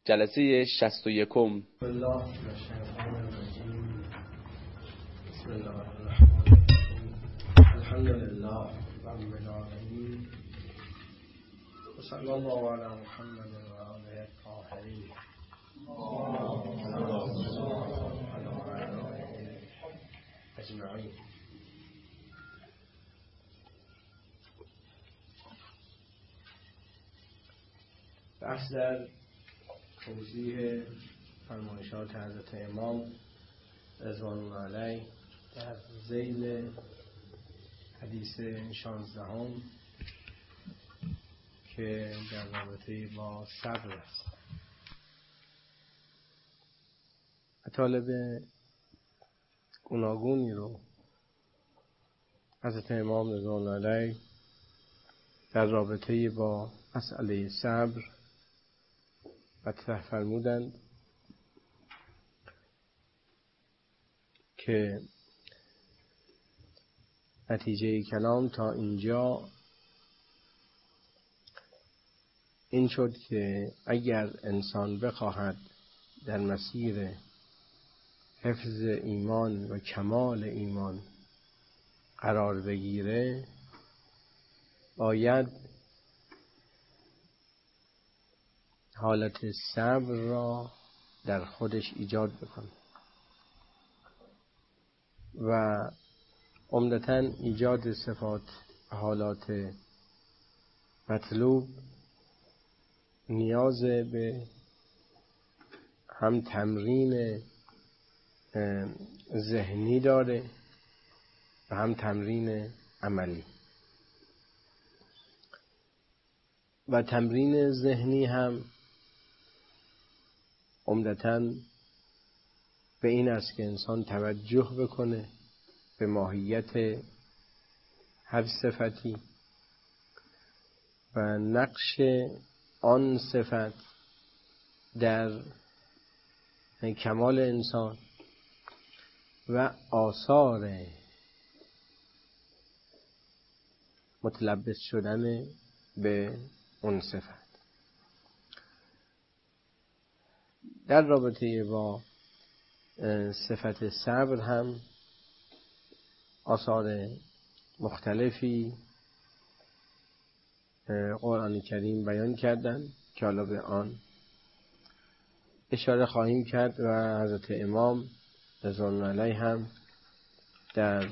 جلسه 61. بسم الله الرحمن الرحیم. الحمد لله رب العالمین و صلی الله علی محمد و آله الطاهرین اجمعین. بحث در توضیح فرمایشات حضرت امام رضوان الله علیه در ذیل حدیث 16 که در رابطه با صبر است. مطالب گوناگونی رو حضرت امام رضوان الله علیه در رابطه با مسئله صبر مطرح فرمودند که نتیجه کلام تا اینجا این شد که اگر انسان بخواهد در مسیر حفظ ایمان و کمال ایمان قرار بگیره باید حالت صبر را در خودش ایجاد بکنه و عمدتاً ایجاد صفات حالات مطلوب نیاز به هم تمرین ذهنی داره و هم تمرین عملی. و تمرین ذهنی هم عمدتاً به این است که انسان توجه بکنه به ماهیت هر صفتی و نقش آن صفت در کمال انسان و آثار متلبس شدن به اون صفت. در رابطه با صفت صبر هم آثار مختلفی قرآن کریم بیان کردن که حالا به آن اشاره خواهیم کرد و حضرت امام رضوان الله علیه هم در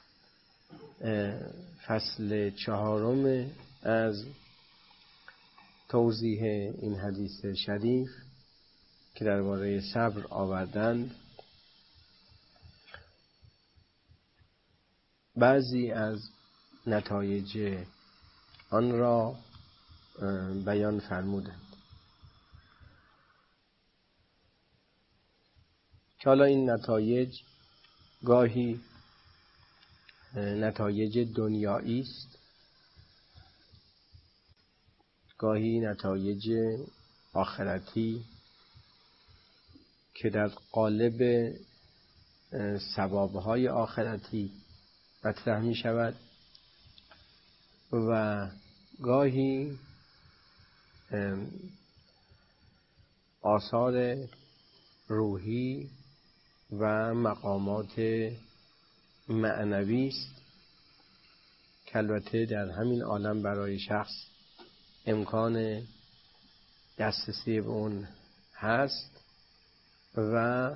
فصل 4 از توضیح این حدیث شریف که درباره صبر آوردند بعضی از نتایج آن را بیان فرمودند که حالا این نتایج گاهی نتایج دنیایی است، گاهی نتایج آخرتی که در قالب ثوابهای آخرتی مطرح می شود و گاهی آثار روحی و مقامات معنوی است که البته در همین عالم برای شخص امکان دسترسی به اون هست و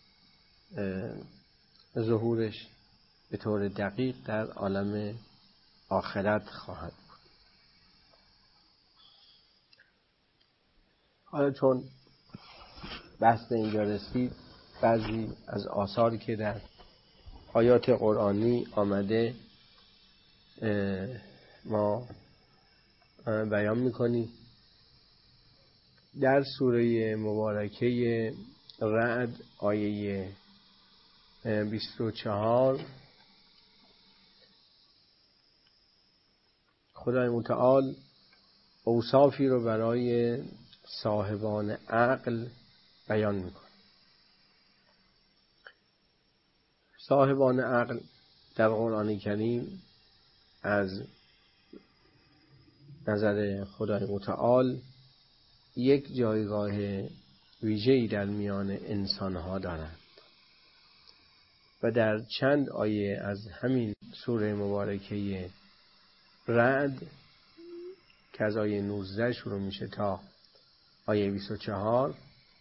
ظهورش به طور دقیق در عالم آخرت خواهد بود. حالا چون بحث اینجا رسید، بعضی از آثاری که در آیات قرآنی آمده ما بیان میکنیم. در سوره مبارکه رعد آیه 24 خدای متعال اوصافی رو برای صاحبان عقل بیان میکنه. صاحبان عقل در قرآن کریم از نظر خدای متعال یک جایگاه ویژه‌ای در میان انسانها دارند و در چند آیه از همین سوره مبارکه رعد که از آیه 19 شروع میشه تا آیه 24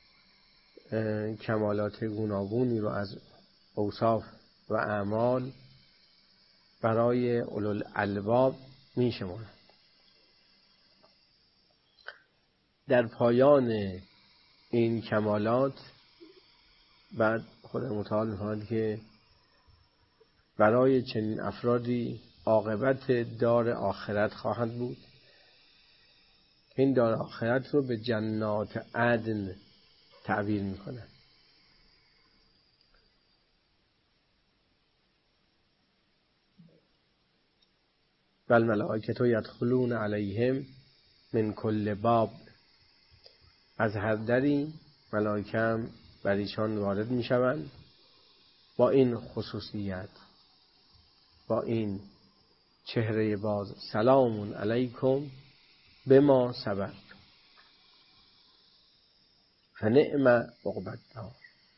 کمالات گوناگونی رو از اوصاف و اعمال برای اولوالالباب میشمارند. در پایان این کمالات بعد خدای متعال می‌فرماید که برای چنین افرادی عاقبت دار آخرت خواهد بود. این دار آخرت رو به جنات عدن تعبیر می‌کنند. بل ملائکة یدخلون علیهم من کل باب، از هر دری ملائکه هم بر ایشان وارد میشوند با این خصوصیت، با این چهره باز: سلام علیکم بما صبرتم فنعم عقبی الدار.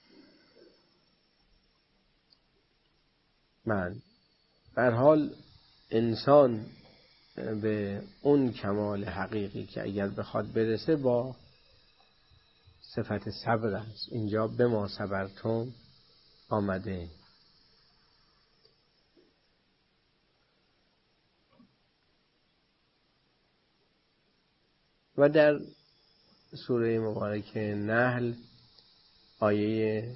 من در حال انسان به اون کمال حقیقی که اگر بخواد برسه با صفت صبر است. اینجا بما صبرتم آمده. و در سوره مبارکه نحل آیه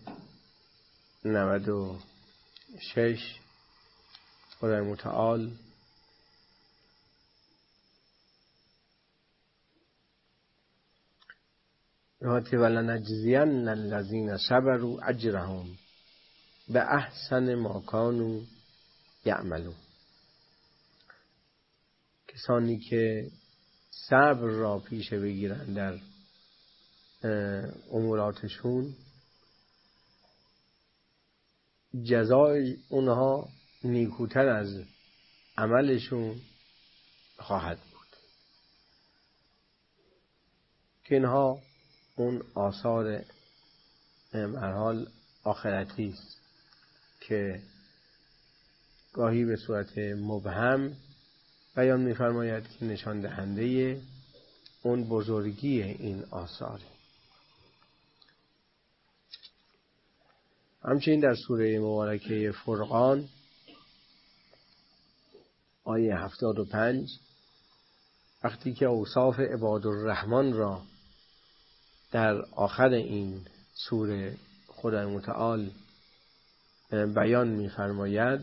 96 خدای متعال ولنجزین الذین صبروا اجرهم باحسن ما کانوا یعملون. کسانی که صبر را پیشه بگیرند در اموراتشون، جزای اونها نیکوتر از عملشون خواهد بود. که اینها اون آثار مرحال آخرتی است که گاهی به صورت مبهم بیان می‌فرماید که نشان دهنده اون بزرگی این آثار. همچنین در سوره مبارکه فرقان آیه 75 وقتی که اوصاف عباد الرحمن را در آخر این سوره خدای متعال بیان می‌فرماید،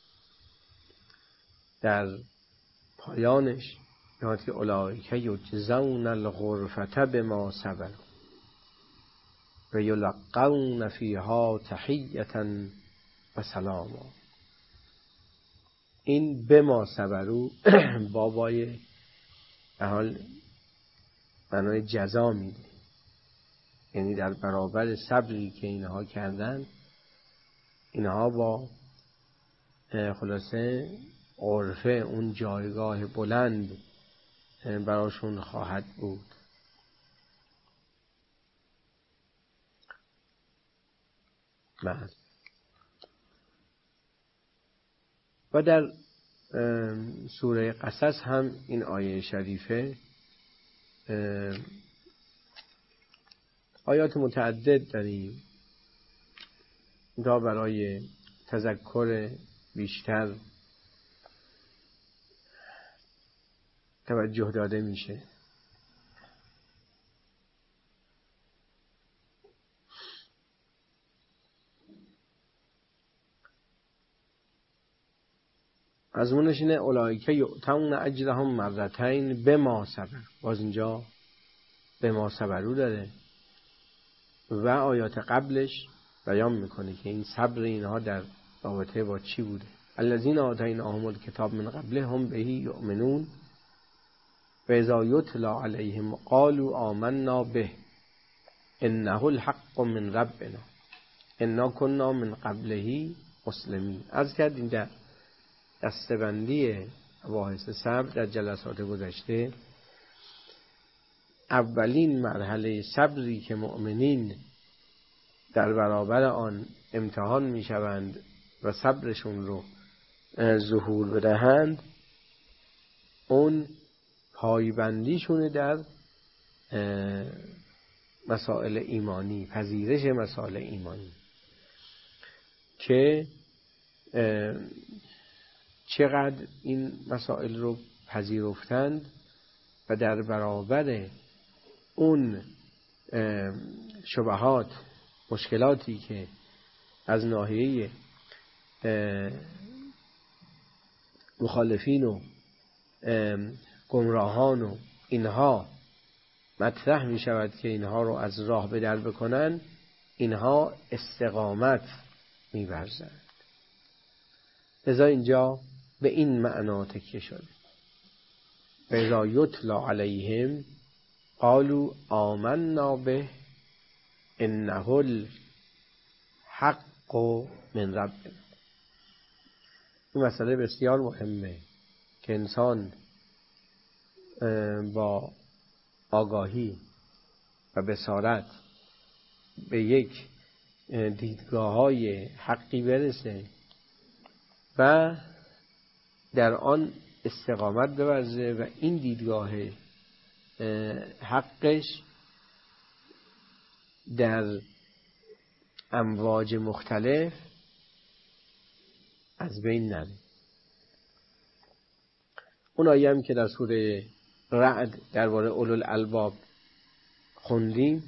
در پایانش میاد که اولئک یجزون الغرفة بما صبروا و یلقون فیها تحیة و سلاما. این بما صبروا بابای در حال معنای جزا میده، یعنی در برابر صبری که اینها کردن، اینها با خلاصه غرفه اون جایگاه بلند براشون خواهد بود. و در سوره قصص هم این آیه شریفه آیات متعدد داریم تا برای تذکر بیشتر توجه داده میشه. از اونش اینه اولئک یؤتون اجرهم مرتین بما صبر. باز اینجا بما صبرو داره و آیات قبلش بیان میکنه که این صبر اینها در رابطه با چی بوده. الذین آتیناهم الکتاب من قبلهم به یؤمنون و اذا یتلی علیهم قالوا آمنا به انه الحق من ربنا انا كنا من قبله مسلمین. از کرد این در دسته‌بندی مباحث صبر در جلسات گذشته اولین مرحله صبری که مؤمنین در برابر آن امتحان میشوند و صبرشون رو ظهور بدهند، اون پایبندیشونه در مسائل ایمانی، پذیرش مسائل ایمانی، که چقدر این مسائل رو پذیرفتند و در برابر اون شبهات، مشکلاتی که از ناحیه مخالفین و گمراهان و اینها مطرح می شود که اینها رو از راه به در بکنن، اینها استقامت می ورزند. لذا اینجا به این معنا تکیه شده: و اذا یتلا علیهم قالوا آمنا به انه الحق من ربنا. این مسئله بسیار مهمه که انسان با آگاهی و بصارت به یک دیدگاه‌های حقی برسه و در آن استقامت بورزه و این دیدگاه حقش در امواج مختلف از بین نره. اون آیه هم که در سوره رعد درباره اولوالالباب خوندیم،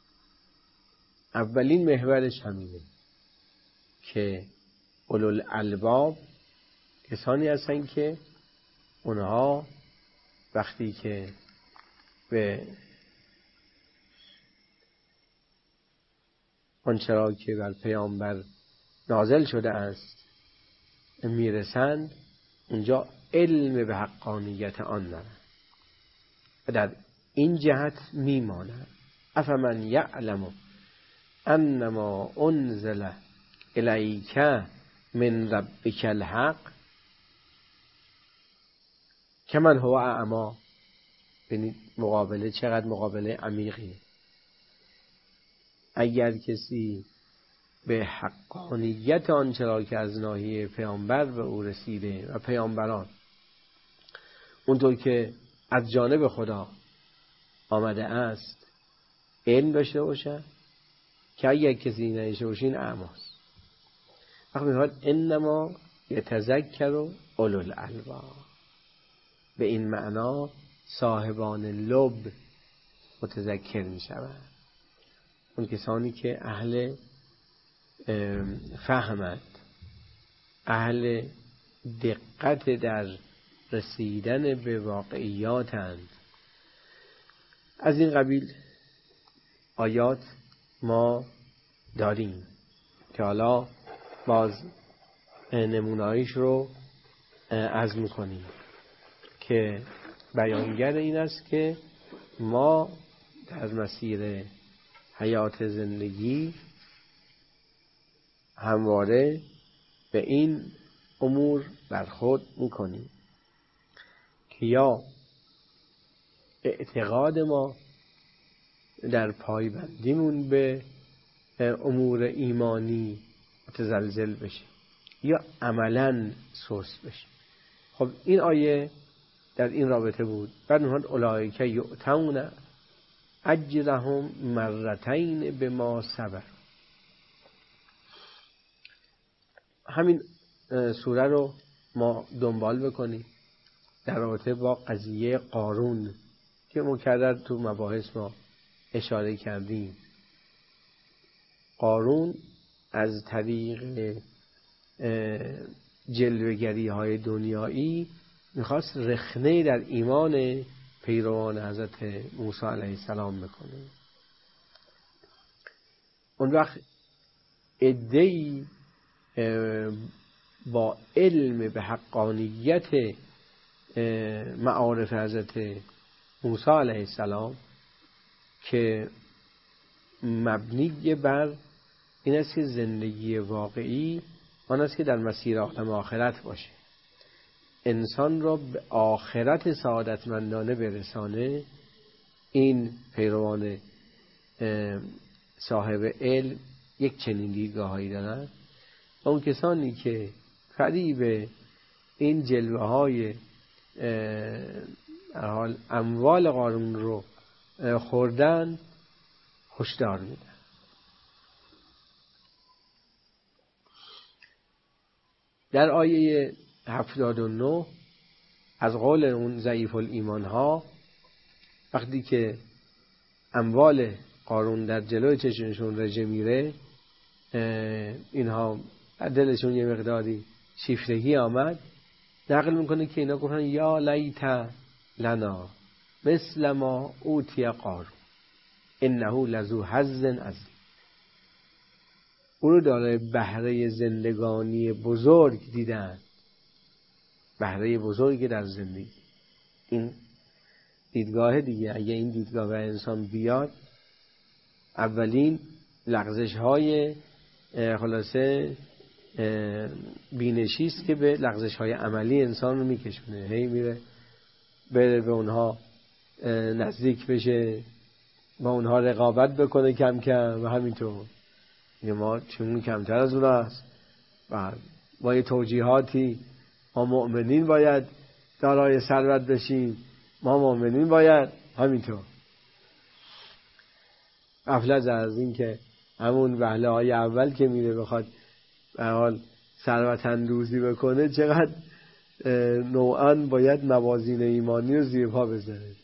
اولین محورش همینه که اولوالالباب کسانی هستن که اونها وقتی که به آنچه را که بر پیامبر نازل شده است میرسند، اونجا علم به حقانیت آن دارند و در این جهت میمانند. افمن یعلم انما انزل الیک من ربک الحق کمن هو اعمی. ببینید مقابله چقدر مقابله عمیقی. اگر کسی به حقانیت آنچه را که از ناحیه پیامبر به او رسیده و پیامبران اونطور که از جانب خدا آمده است علم داشته باشه، که اگر کسی نداشته باشه این اعماست. وقتی میگه انما یتذکر اولوالالباب، به این معنا صاحبان لب متذکر می شوند، اون کسانی که اهل فهمند، اهل دقت در رسیدن به واقعیاتند. از این قبیل آیات ما داریم که حالا باز نمونه‌ایش رو عرض می‌کنیم که بیانگر این است که ما در مسیر حیات زندگی همواره به این امور برخورد میکنیم که یا اعتقاد ما در پایبندیمون به امور ایمانی متزلزل بشه یا عملاً سست بشه. خب این آیه در این رابطه بود. بعد میگن اولئک یؤتون اجرهم مرتین بما صبر. همین سوره رو ما دنبال بکنیم در رابطه با قضیه قارون که مکرر تو مباحث ما اشاره کردیم. قارون از طریق جلوه‌گری های دنیایی میخواست رخنه در ایمان پیروان حضرت موسی علیه السلام بکنه. اون وقت عده‌ای با علم به حقانیت معارف حضرت موسی علیه السلام که مبنی بر این است که زندگی واقعی آن است که در مسیر عالم آخرت باشه، انسان را به آخرت سعادتمندانه برسانه، این پیروان صاحب علم یک چنین دیدگاهایی دارن. اون کسانی که فریب این جلوه های اموال قارون رو خوردن هشدار میدن. در آیه 79 از قول اون ضعیف الایمان ها، وقتی که اموال قارون در جلوی چشمشون رژه میره، اینها دلشون یه مقداری شیفتگی آمد، نقل میکنه که اینا گفتن یا لیت لنا مثل ما اوتی قارون انه لذو حظ عظیم. او رو داره بهره زندگانی بزرگ دیدن، بهره بزرگی در زندگی. این دیدگاه دیگه، اگه این دیدگاه به انسان بیاد، اولین لغزش های خلاصه بینشی است که به لغزش های عملی انسان رو میکشونه. هی میره بره به اونها نزدیک بشه، با اونها رقابت بکنه کم کم و همینطور. ما چون کمتر از اون هست و با یه توجیهاتی ما مؤمنین باید دارای ثروت بشیم، ما مؤمنین باید همینطور. غفلت از این که همون وهله های اول که میره بخواد به حال ثروت اندوزی بکنه، چقدر نوعاً باید موازین ایمانی رو زیر پا بذاره.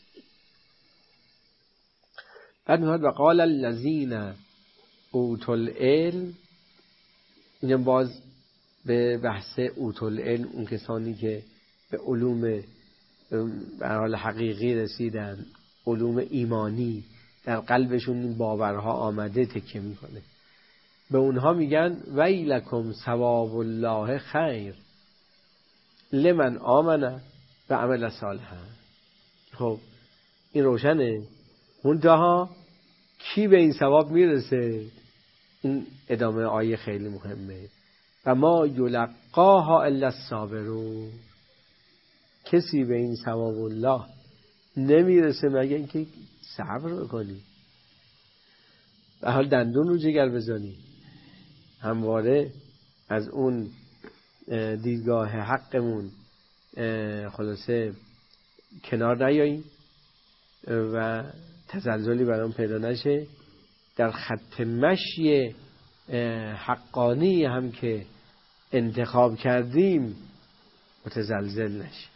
بعد میاد و قال الذین اوتوا العلم. اینجا باز به بحث اوتوا العلم، اون کسانی که به علوم به حال حقیقی رسیدن، علوم ایمانی در قلبشون این باورها آمده، تکیه میکنه. به اونها میگن ویلکم ثواب الله خیر لمن آمن و عمل صالحا. خب این روشنه. منتها کی به این ثواب میرسه؟ این ادامه آیه خیلی مهمه. و ما یلقاها الا الصابرون. کسی به این ثواب الله نمیرسه مگه اینکه صبر بکنی، به حال دندون رو جگر بزنی، همواره از اون دیدگاه حقمون خلاصه کنار نیاییم و تزلزلی برام پیدا نشه، در خط مشی حقانی هم که انتخاب کردیم متزلزل نشه.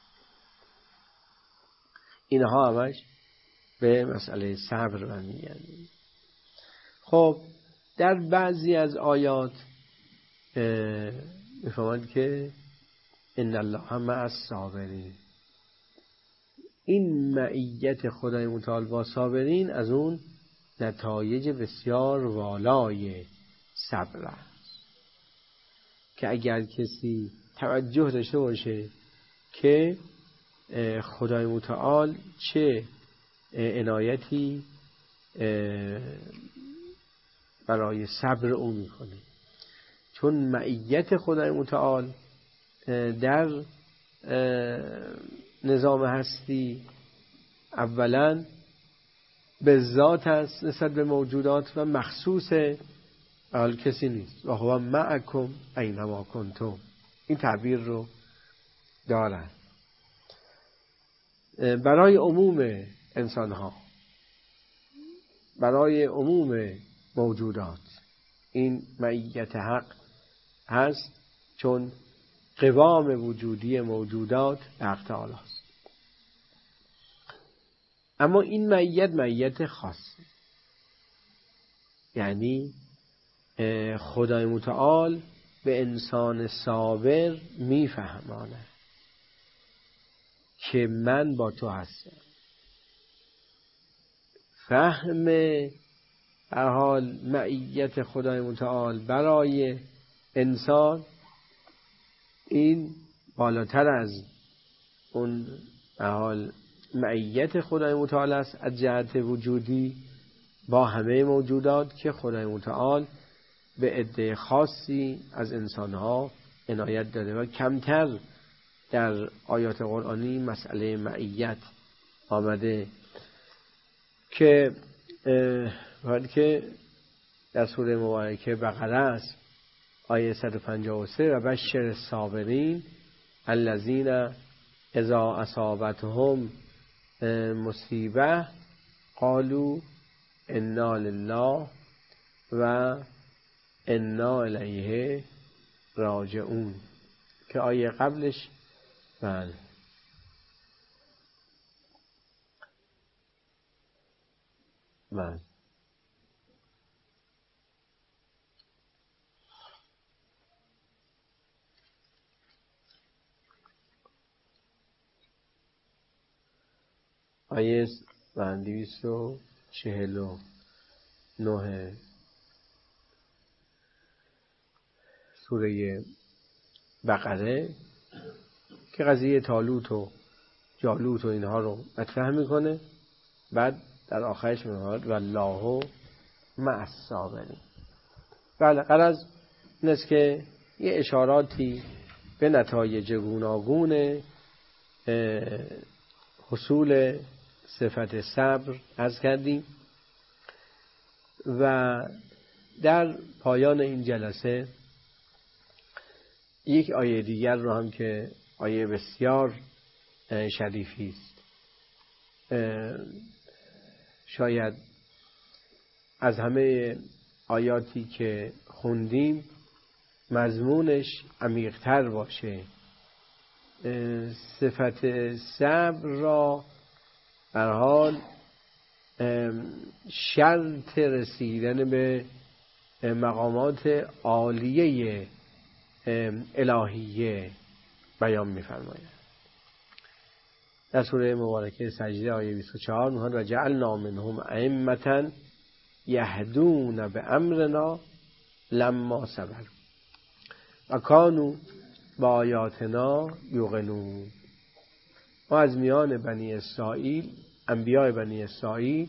اینها همش به مسئله صبر برمیگرده. خب در بعضی از آیات میفهمند که ان الله مع الصابرین. این معیت خدای متعال با صابرین از اون نتایج بسیار والای صبر است که اگر کسی توجه داشته باشه که خدای متعال چه عنایتی برای صبر او میکنه. چون معیت خدای متعال در نظام هستی اولا به ذات است نسبت به موجودات و مخصوص حال کسی نیست. و هو معکم اینما کنتم. این تعبیر رو دارن برای عموم انسان ها، برای عموم موجودات. این معیت حق هست چون قوام وجودی موجودات حق تعالی است. اما این معیت خاصه، یعنی خدای متعال به انسان صابر میفهمانه که من با تو هستم. فهم هر حال معیت خدای متعال برای انسان این بالاتر از اون هر حال معیت خدای متعال است از جهت وجودی با همه موجودات که خدای متعال به عده خاصی از انسانها عنایت داده و کمتر در آیات قرآنی مسئله معیت آمده. که وقتی که در سوره مبارکه بقره است آیه 153 و بشر الصابرین الذین اذا اصابتهم مصیبه قالوا انا لله و انا الیه راجعون که آیه قبلش بله آیه 249 سوره بقره که قضیه طالوت و جالوت و اینها رو مطرح میکنه. بعد در آخرش میگه والله مع الصابرین. بله غرض این است که یه اشاراتی به نتایج گوناگون حصول صفت صبر عرض کردیم و در پایان این جلسه یک آیه دیگر رو هم که آیه بسیار شریفی است، شاید از همه آیاتی که خوندیم مضمونش عمیق‌تر باشه، صفت صبر را به هر حال شرط رسیدن به مقامات عالیه الهیه بیان می‌فرماید. در سوره مبارکه سجده آیه 24 می‌گوید و جعلنا منهم ائمة یهدون بامرنا لما صبروا و کانوا بآیاتنا یوقنون. ما از میان بنی اسرائیل، انبیاء بنی اسرائیل،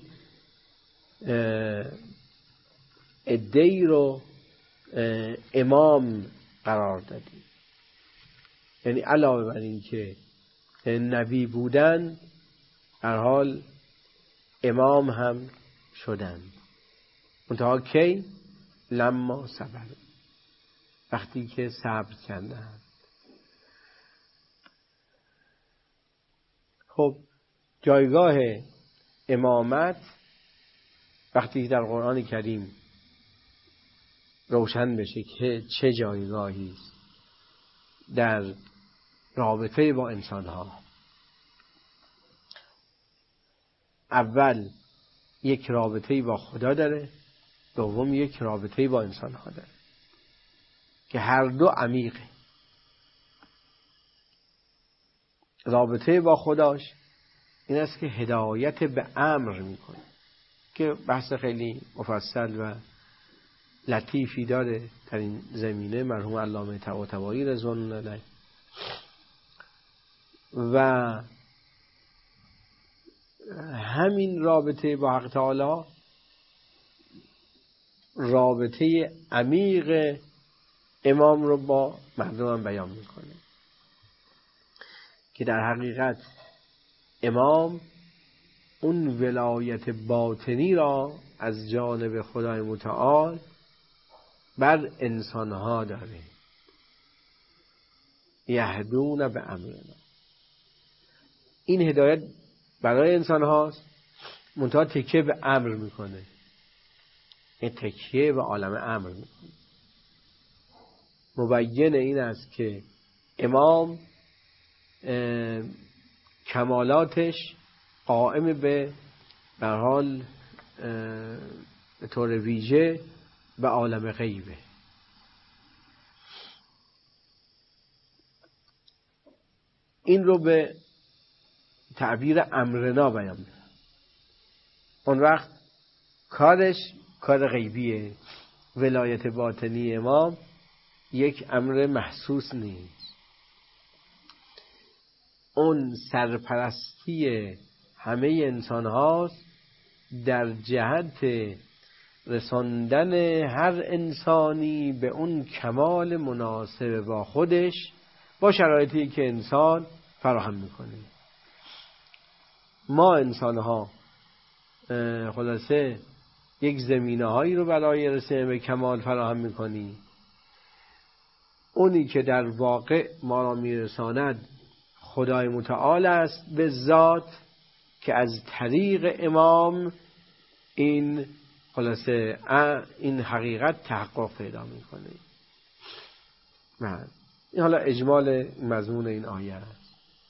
عده‌ای رو امام قرار دادیم، یعنی علاوه بر این که نبی بودن هر حال امام هم شدند. منتها کی؟ لما صبر، وقتی که صبر کردند. خب جایگاه امامت وقتی در قرآن کریم روشن بشه که چه جایگاهی است در رابطه با انسانها، اول یک رابطه با خدا داره، دوم یک رابطه با انسانها داره که هر دو عمیقه. رابطه با خداش این است که هدایت به امر میکنه که بحث خیلی مفصل و لطیفی داره در این زمینه مرحوم علامه طباطبایی رضوان الله علیه. و همین رابطه با حق تعالی رابطه عمیق امام رو با مردم بیان میکنه که در حقیقت امام اون ولایت باطنی را از جانب خدای متعال بر انسانها داره. یهدون به امرنا، این هدایت برای انسان هاست، منتها تکیه به امر میکنه، این تکیه به عالم امر میکنه. مبین این است که امام کمالاتش قائم به هر حال به طور ویژه به عالم غیبه. این رو به تعبیر امرنا بیان می‌کنه. اون وقت کارش کار غیبیه. ولایت باطنی امام یک امر محسوس نیست، اون سرپرستی همه انسان هاست در جهت رساندن هر انسانی به اون کمال مناسب با خودش با شرایطی که انسان فراهم میکنه. ما انسان ها خلاصه یک زمینه هایی رو برای رسیدن به کمال فراهم میکنی، اونی که در واقع ما را میرساند خدای متعال است به ذات که از طریق امام این خلاصه این حقیقت تحقق پیدا میکنه. این حالا اجمال مضمون این آیه است.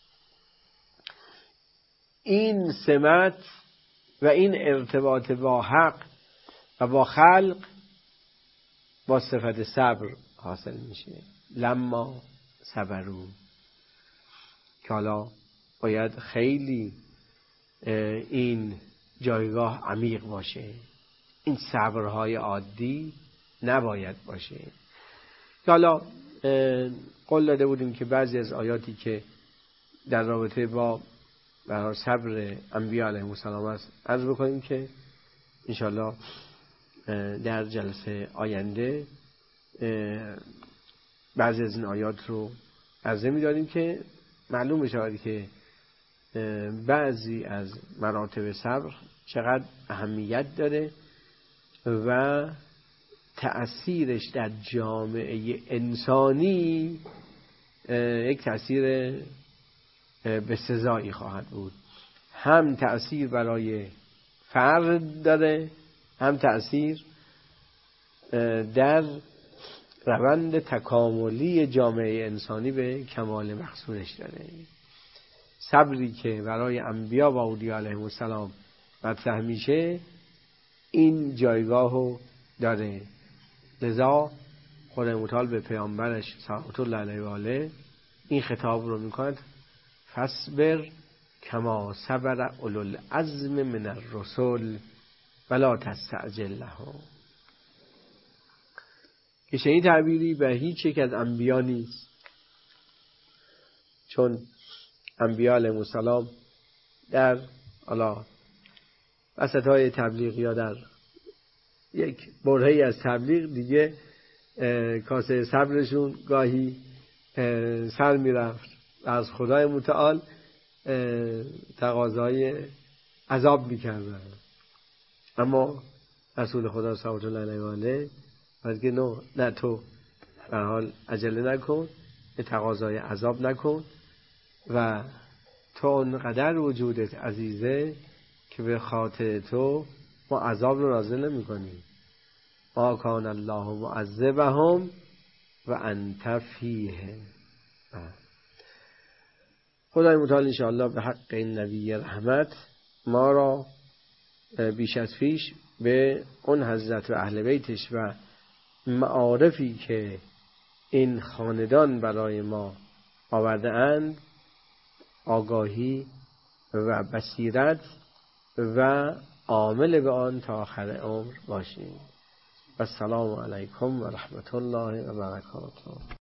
این سمت و این ارتباط با حق و با خلق با صفت صبر حاصل میشه. لما صبرو، که حالا باید خیلی این جایگاه عمیق باشه، این صبرهای عادی نباید باشه. که حالا قول داده بودیم که بعضی از آیاتی که در رابطه با صبر انبیاء علیهم السلام است عرض بکنیم که انشاءالله در جلسه آینده بعضی از این آیات رو عرضه می‌داریم که معلوم بشه که بعضی از مراتب صبر چقدر اهمیت داره و تأثیرش در جامعه انسانی یک تأثیر بسزایی خواهد بود. هم تأثیر برای فرد داره، هم تأثیر در روند تکاملی جامعه انسانی به کمال مقصودش داره. صبری که برای انبیا و اولیاء علیهم السلام مطرح میشه این جایگاهو داره. لذا خدای متعال به پیامبرش صلوات الله علیه و آله این خطاب رو میکند: فاصبر کما صبر اولو العزم من الرسل ولا تستعجل لهم. که چنین تعبیری به هیچ یک از انبیا نیست، چون انبیاء علیهم السلام در وسطهای تبلیغ یا در یک برهه‌ای از تبلیغ دیگه کاسه صبرشون گاهی سر میرفت و از خدای متعال تقاضای عذاب میکردن. اما رسول خدا صلی الله علیه و آله میگه نه تو به حال عجله نکن، تقاضای عذاب نکن و تو اونقدر وجودت عزیزه که به خاطر تو ما عذاب رو نازل نمی کنیم. ما کان الله معذبهم و انت فیهم. خدای متعال انشاءالله به حق این نبی رحمت ما را بیش از پیش به اون حضرت و اهل بیتش و معارفی که این خاندان برای ما آورده اند آگاهی و بصیرت و عامل به آن تا آخر عمر باشیم. السلام علیکم و رحمت الله و برکاته.